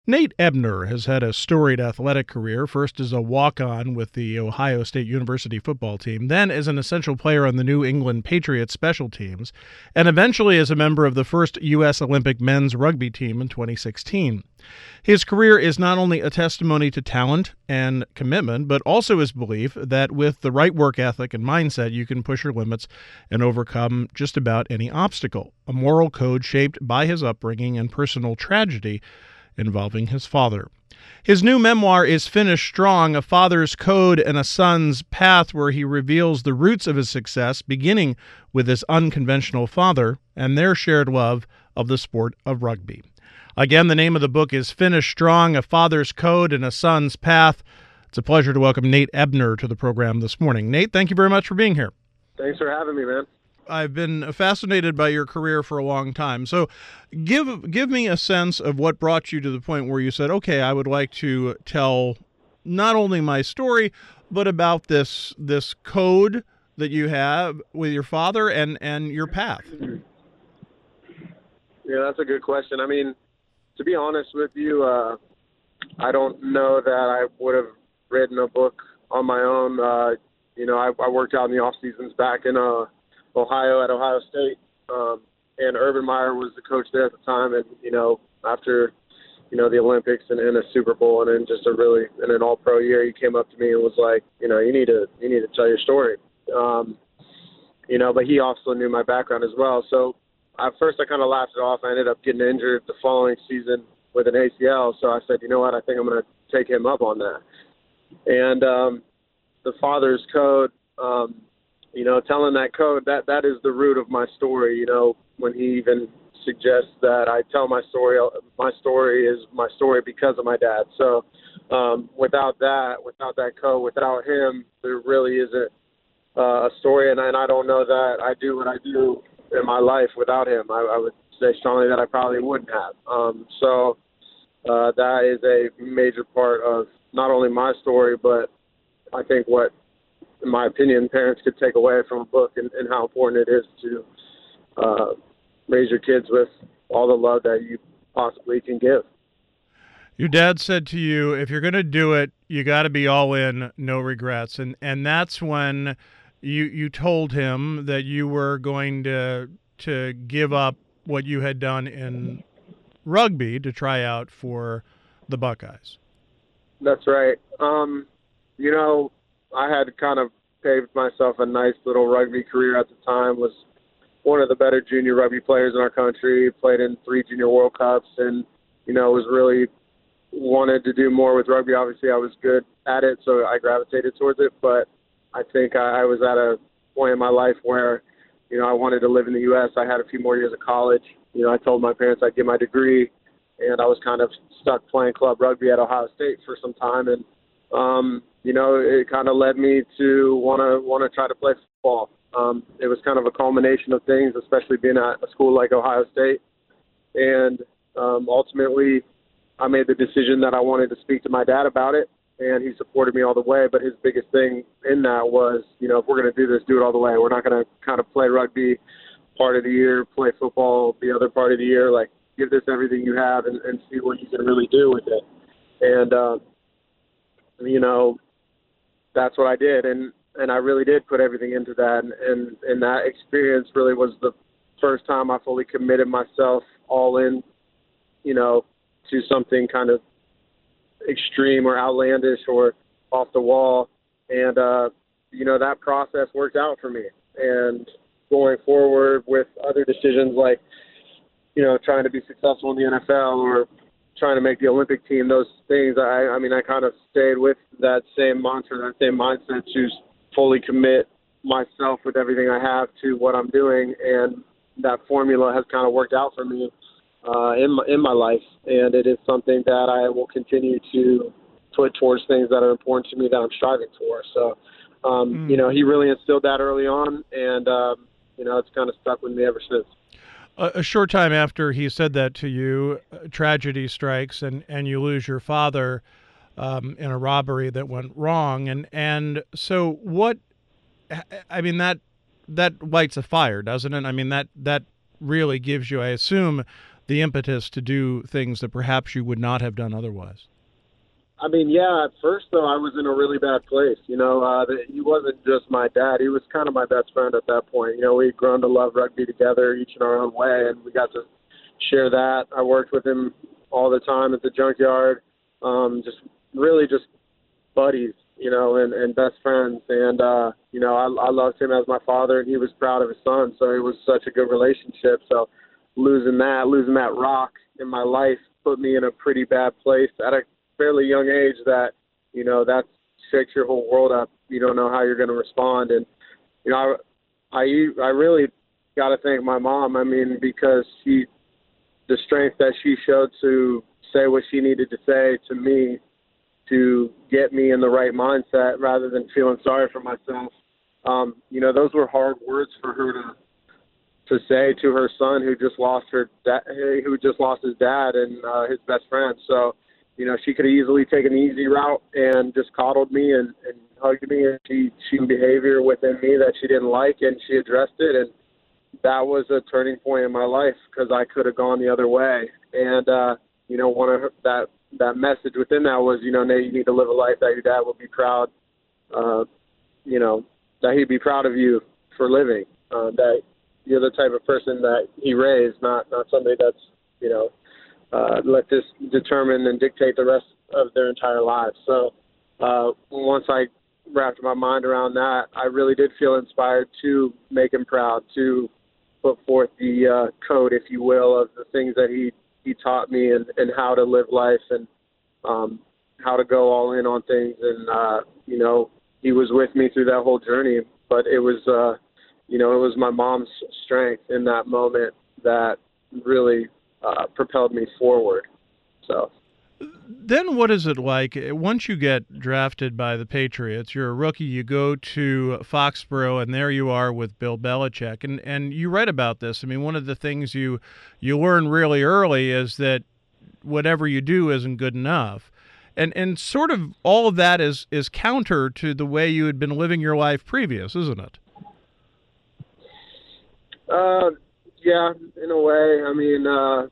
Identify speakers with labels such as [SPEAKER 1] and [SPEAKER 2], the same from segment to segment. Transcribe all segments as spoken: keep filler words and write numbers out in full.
[SPEAKER 1] Nate Ebner has had a storied athletic career, first as a walk-on with the Ohio State University football team, then as an essential player on the New England Patriots special teams, and eventually as a member of the first U S Olympic men's rugby team in twenty sixteen. His career is not only a testimony to talent and commitment, but also his belief that with the right work ethic and mindset, you can push your limits and overcome just about any obstacle, a moral code shaped by his upbringing and personal tragedy involving his father. His new memoir is Finish Strong, A Father's Code and a Son's Path, where he reveals the roots of his success, beginning with his unconventional father and their shared love of the sport of rugby. Again, the name of the book is Finish Strong, A Father's Code and a Son's Path. It's a pleasure to welcome Nate Ebner to the program this morning. Nate, thank you very much for being here.
[SPEAKER 2] Thanks for having me, man.
[SPEAKER 1] I've been fascinated by your career for a long time. So give give me a sense of what brought you to the point where you said, okay, I would like to tell not only my story, but about this this code that you have with your father and, and your path.
[SPEAKER 2] Yeah, that's a good question. I mean, to be honest with you, uh, I don't know that I would have written a book on my own. Uh, you know, I, I worked out in the off seasons back in uh, Ohio at Ohio State, um, and Urban Meyer was the coach there at the time. And you know, after you know the Olympics and, and a Super Bowl, and then just a really and an All Pro year, he came up to me and was like, you know, you need to you need to tell your story. Um, you know, but he also knew my background as well. So at first, I kind of laughed it off. I ended up getting injured the following season with an A C L. So I said, you know what, I think I'm going to take him up on that. And um, the father's code. Um, You know, telling that code, that, that is the root of my story. You know, when he even suggests that I tell my story, my story is my story because of my dad. So um, without that, without that code, without him, there really isn't uh, a story. And, and I don't know that I do what I do in my life without him. I, I would say strongly that I probably wouldn't have. Um, so uh, that is a major part of not only my story, but I think what, in my opinion, parents could take away from a book and, and how important it is to uh, raise your kids with all the love that you possibly can give.
[SPEAKER 1] Your dad said to you, if you're going to do it, you got to be all in, no regrets. And and that's when you you told him that you were going to to give up what you had done in rugby to try out for the Buckeyes.
[SPEAKER 2] That's right. Um, you know, I had kind of paved myself a nice little rugby career at the time, was one of the better junior rugby players in our country, played in three junior World Cups, and, you know, was really wanted to do more with rugby. Obviously, I was good at it, so I gravitated towards it, but I think I, I was at a point in my life where, you know, I wanted to live in the U S. I had a few more years of college. You know, I told my parents I'd get my degree, and I was kind of stuck playing club rugby at Ohio State for some time, and um, you know, it kind of led me to want to want to try to play football. Um, it was kind of a culmination of things, especially being at a school like Ohio State. And um, ultimately, I made the decision that I wanted to speak to my dad about it, and he supported me all the way. But his biggest thing in that was, you know, if we're going to do this, do it all the way. We're not going to kind of play rugby part of the year, play football the other part of the year. Like, give this everything you have and, and see what you can really do with it. And, uh, you know, that's what I did, and, and I really did put everything into that, and, and, and that experience really was the first time I fully committed myself all in, you know, to something kind of extreme or outlandish or off the wall, and, uh, you know, that process worked out for me, and going forward with other decisions like, you know, trying to be successful in the N F L or trying to make the Olympic team, those things, I, I mean, I kind of stayed with that same mantra, that same mindset to fully commit myself with everything I have to what I'm doing. And that formula has kind of worked out for me uh, in, my, in my life. And it is something that I will continue to put towards things that are important to me that I'm striving for. So, um, mm. you know, he really instilled that early on. And, um, you know, it's kind of stuck with me ever since.
[SPEAKER 1] A short time after he said that to you, tragedy strikes and, and you lose your father um, in a robbery that went wrong. And, and so what, I mean, that, that lights a fire, doesn't it? I mean, that, that really gives you, I assume, the impetus to do things that perhaps you would not have done otherwise?
[SPEAKER 2] I mean, yeah, at first, though, I was in a really bad place. You know, uh, the, he wasn't just my dad. He was kind of my best friend at that point. You know, we'd grown to love rugby together, each in our own way, and we got to share that. I worked with him all the time at the junkyard, um, just really just buddies, you know, and, and best friends. And, uh, you know, I, I loved him as my father, and he was proud of his son, so it was such a good relationship. So losing that, losing that rock in my life put me in a pretty bad place at a fairly young age that, you know, that shakes your whole world up. You don't know how you're going to respond. And, you know, I, I, I really got to thank my mom. I mean, because she, the strength that she showed to say what she needed to say to me to get me in the right mindset rather than feeling sorry for myself. Um, you know, those were hard words for her to, to say to her son who just lost her, da- who just lost his dad and uh, his best friend. So, you know, she could have easily taken the easy route and just coddled me and, and hugged me, and she she had behavior within me that she didn't like, and she addressed it, and that was a turning point in my life because I could have gone the other way. And uh, you know, one of her, that that message within that was, you know, Nate, you need to live a life that your dad will be proud, uh, you know, that he'd be proud of you for living, uh, that you're the type of person that he raised, not not somebody that's, you know, Uh, let this determine and dictate the rest of their entire lives. So uh, once I wrapped my mind around that, I really did feel inspired to make him proud, to put forth the uh, code, if you will, of the things that he, he taught me and, and how to live life and um, how to go all in on things. And, uh, you know, he was with me through that whole journey. But it was, uh, you know, it was my mom's strength in that moment that really Uh, propelled me forward. So
[SPEAKER 1] then what is it like once you get drafted by the Patriots? You're a rookie, you go to Foxborough, and there you are with Bill Belichick. And and you write about this. I mean, one of the things you you learn really early is that whatever you do isn't good enough. And and sort of all of that is is counter to the way you had been living your life previous, isn't it?
[SPEAKER 2] Uh, yeah, in a way. I mean, uh,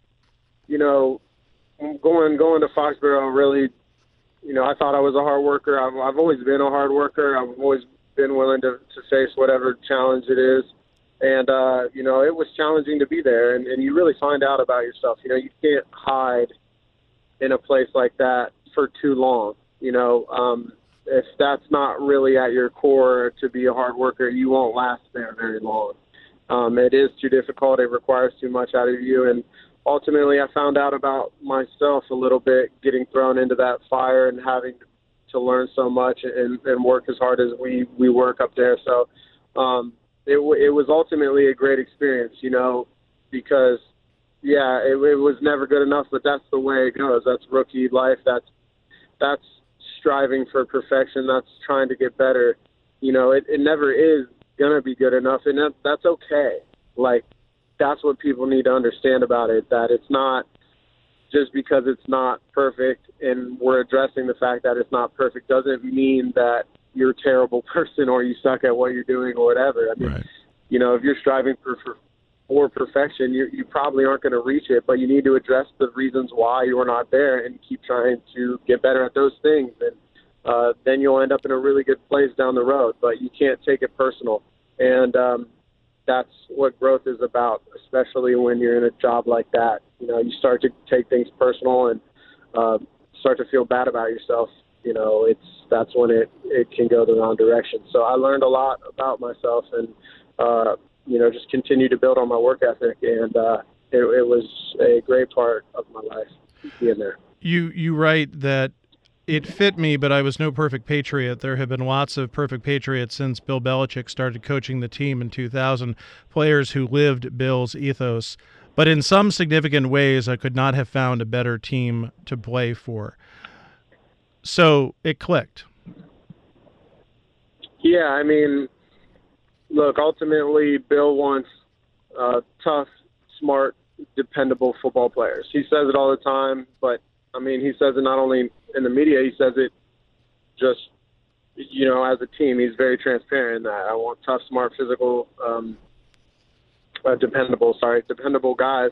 [SPEAKER 2] you know, going going to Foxborough really, you know, I thought I was a hard worker. I've, I've always been a hard worker. I've always been willing to, to face whatever challenge it is. And, uh, you know, it was challenging to be there. And, and you really find out about yourself. You know, you can't hide in a place like that for too long. You know, um, if that's not really at your core to be a hard worker, you won't last there very long. Um, it is too difficult. It requires too much out of you. And ultimately, I found out about myself a little bit, getting thrown into that fire and having to learn so much and, and work as hard as we, we work up there. So um, it, w- it was ultimately a great experience, you know, because, yeah, it, it was never good enough, but that's the way it goes. That's rookie life. That's, that's striving for perfection. That's trying to get better. You know, it, it never is going to be good enough, and that, that's okay. Like, that's what people need to understand about it, that it's not just because it's not perfect and we're addressing the fact that it's not perfect doesn't mean that you're a terrible person or you suck at what you're doing or whatever. I mean,
[SPEAKER 1] Right.
[SPEAKER 2] You know, if you're striving for, for, for perfection, you, you probably aren't going to reach it, but you need to address the reasons why you're not there and keep trying to get better at those things. And uh, then you'll end up in a really good place down the road, but you can't take it personal. And um, that's what growth is about, especially when you're in a job like that. You know, you start to take things personal and uh, start to feel bad about yourself. You know, it's that's when it, it can go the wrong direction. So I learned a lot about myself and, uh, you know, just continue to build on my work ethic. And uh, it, it was a great part of my life being there.
[SPEAKER 1] You, you write that it fit me, but I was no perfect Patriot. There have been lots of perfect Patriots since Bill Belichick started coaching the team in two thousand, players who lived Bill's ethos. But in some significant ways, I could not have found a better team to play for. So it clicked.
[SPEAKER 2] Yeah, I mean, look, ultimately, Bill wants uh, tough, smart, dependable football players. He says it all the time, but, I mean, he says it not only in the media, he says it just, you know, as a team. He's very transparent in that. I want tough, smart, physical, um, uh, dependable, sorry, dependable guys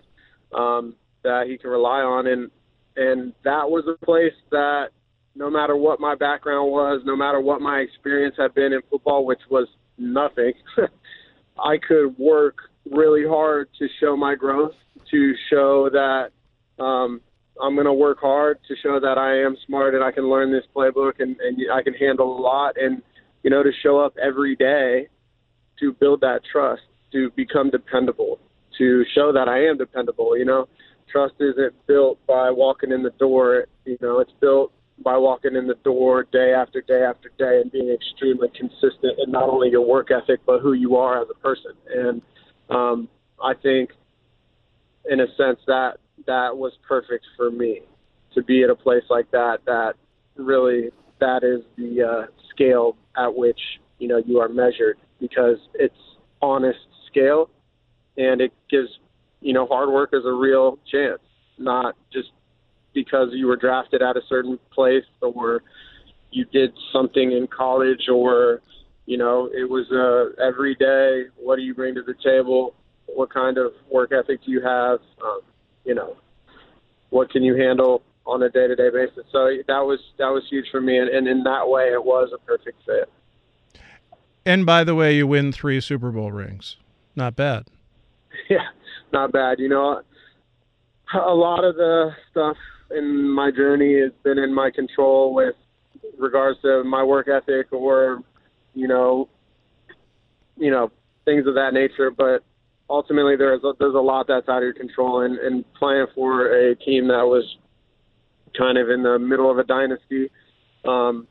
[SPEAKER 2] um, that he can rely on. And, and that was a place that no matter what my background was, no matter what my experience had been in football, which was nothing, I could work really hard to show my growth, to show that um, I'm going to work hard, to show that I am smart and I can learn this playbook and, and I can handle a lot. And, you know, to show up every day to build that trust, to become dependable, to show that I am dependable. You know, trust isn't built by walking in the door. You know, it's built by walking in the door day after day after day and being extremely consistent in not only your work ethic, but who you are as a person. And um, I think, in a sense, that that was perfect for me to be at a place like that, that really that is the uh, scale at which, you know, you are measured, because it's honest scale and it gives, you know, hard work is a real chance, not just because you were drafted at a certain place or you did something in college, or, you know, it was uh, every day, what do you bring to the table? What kind of work ethic do you have? Um, you know, what can you handle on a day-to-day basis? So that was that was huge for me, and, and in that way, it was a perfect fit.
[SPEAKER 1] And by the way, you win three Super Bowl rings. Not bad.
[SPEAKER 2] Yeah, not bad. You know, a lot of the stuff in my journey has been in my control with regards to my work ethic or, you know, you know, things of that nature. But ultimately, there's a, there's a lot that's out of your control. And, and playing for a team that was kind of in the middle of a dynasty, um,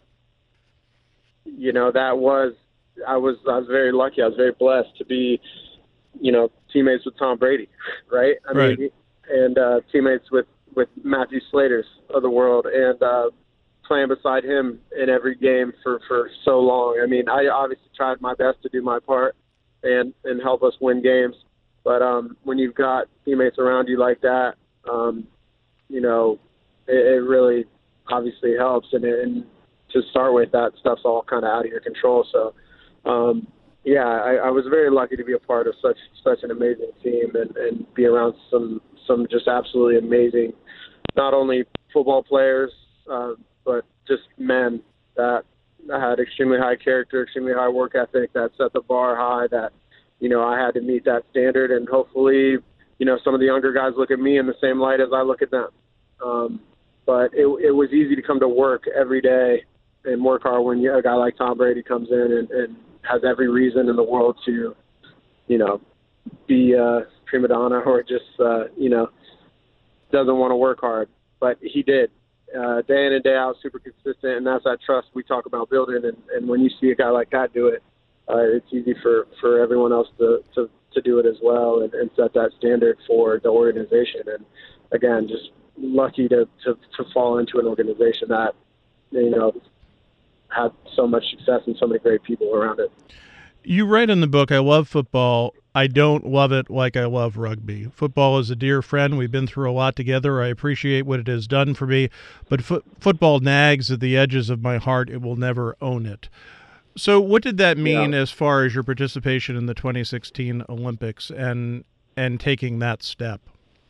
[SPEAKER 2] you know, that was I was I was very lucky. I was very blessed to be, you know, teammates with Tom Brady, right? I
[SPEAKER 1] right.
[SPEAKER 2] mean, and uh, teammates with, with Matthew Slaters of the world, and uh, playing beside him in every game for, for so long. I mean, I obviously tried my best to do my part and, and help us win games. But um, when you've got teammates around you like that, um, you know, it, it really obviously helps. And, and to start with, that stuff's all kind of out of your control. So, um, yeah, I, I was very lucky to be a part of such such an amazing team and, and be around some some just absolutely amazing, not only football players, uh, but just men that had extremely high character, extremely high work ethic, that set the bar high, that, you know, I had to meet that standard. And hopefully, you know, some of the younger guys look at me in the same light as I look at them. Um, but it, it was easy to come to work every day and work hard when a guy like Tom Brady comes in and, and has every reason in the world to, you know, be a prima donna or just, uh, you know, doesn't want to work hard. But he did, uh, day in and day out, super consistent, and that's that trust we talk about building. And, and when you see a guy like that do it, uh, it's easy for, for everyone else to, to, to do it as well and, and set that standard for the organization. And, again, just lucky to, to, to fall into an organization that, you know, had so much success and so many great people around it.
[SPEAKER 1] You write in the book, I love football. I don't love it like I love rugby. Football is a dear friend. We've been through a lot together. I appreciate what it has done for me, but fo- football nags at the edges of my heart. It will never own it. So what did that mean
[SPEAKER 2] Yeah.
[SPEAKER 1] as far as your participation in the twenty sixteen Olympics and and taking that step?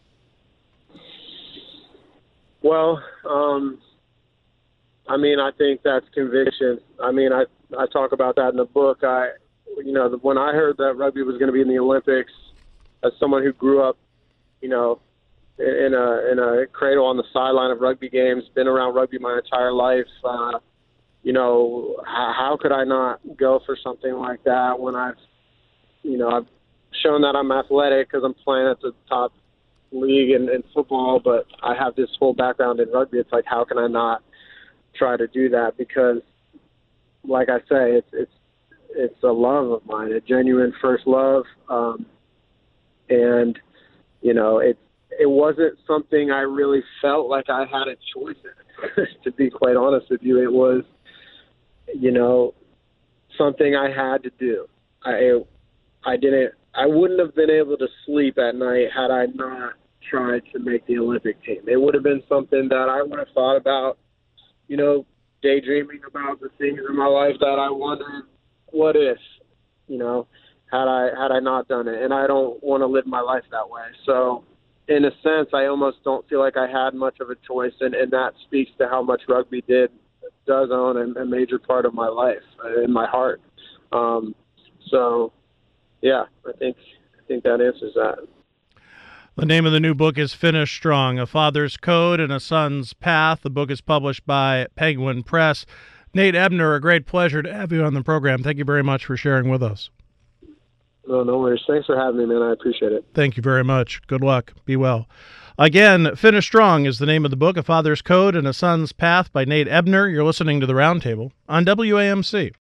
[SPEAKER 2] Well, um, I mean, I think that's conviction. I mean, I, I talk about that in the book. I, you know, when I heard that rugby was going to be in the Olympics, as someone who grew up, you know, in a in a cradle on the sideline of rugby games, been around rugby my entire life, uh, you know, how, how could I not go for something like that when I've, you know, I've shown that I'm athletic because I'm playing at the top league in, in football, but I have this full background in rugby. It's like, how can I not try to do that? Because, like I say, it's it's it's a love of mine, a genuine first love, um, and you know, it it wasn't something I really felt like I had a choice in. To be quite honest with you, it was, you know, something I had to do. I I didn't. I wouldn't have been able to sleep at night had I not tried to make the Olympic team. It would have been something that I would have thought about, you know, daydreaming about the things in my life that I wondered, what if, you know, had I had I not done it. And I don't want to live my life that way. So in a sense, I almost don't feel like I had much of a choice, and, and that speaks to how much rugby did does own a, a major part of my life, uh, in my heart. Um, so, yeah, I think I think that answers that.
[SPEAKER 1] The name of the new book is Finish Strong, A Father's Code and a Son's Path. The book is published by Penguin Press. Nate Ebner, a great pleasure to have you on the program. Thank you very much for sharing with us.
[SPEAKER 2] No, no worries. Thanks for having me, man. I appreciate it.
[SPEAKER 1] Thank you very much. Good luck. Be well. Again, Finish Strong is the name of the book, A Father's Code and a Son's Path by Nate Ebner. You're listening to The Roundtable on W A M C.